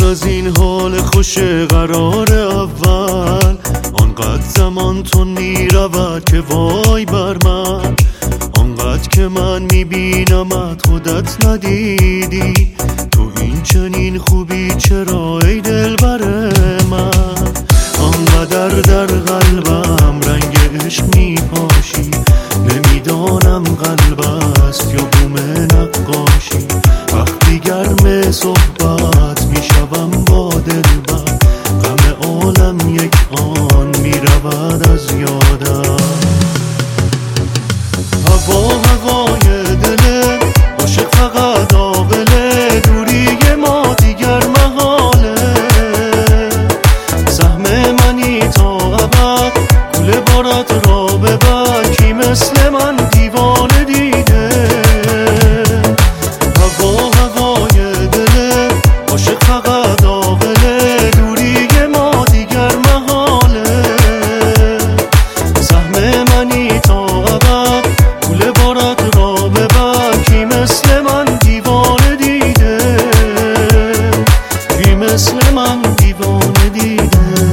از این حال خوش قرار اول، آنقدر زمان تو میرود که وای بر من، آنقدر که من میبینمت خودت ندیدی، تو این چنین خوبی چرا ای دلبر من؟ آنقدر در قلبم رنگ عشق میپاشی، نمیدانم قلب است یا بوم نقاشی، وقتی گرم صحبت میشوم با دلبر، غم عالم یک آن میرود از یادم. هوای دل عاشق فقط عاقله، دوری ما دیگر محاله، سهم منی تا ابد، کوله بارت را ببر، کی مثل من دیوانه دیده. هوای دل عاشق فقط عاقله، دوری ما دیگر محاله، سهم منی تا ابد، کوله بارت را ببر، کی مثل من دیوانه دیده، کی مثل من دیوانه دیده.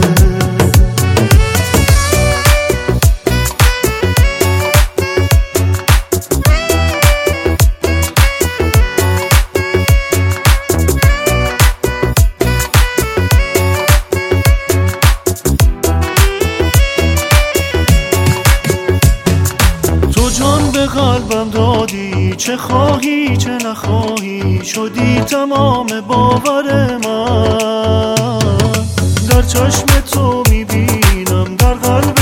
جان به قلبم دادی، چه خواهی چه نخواهی، شدی تمام باور من، در چشم تو میبینم در قلب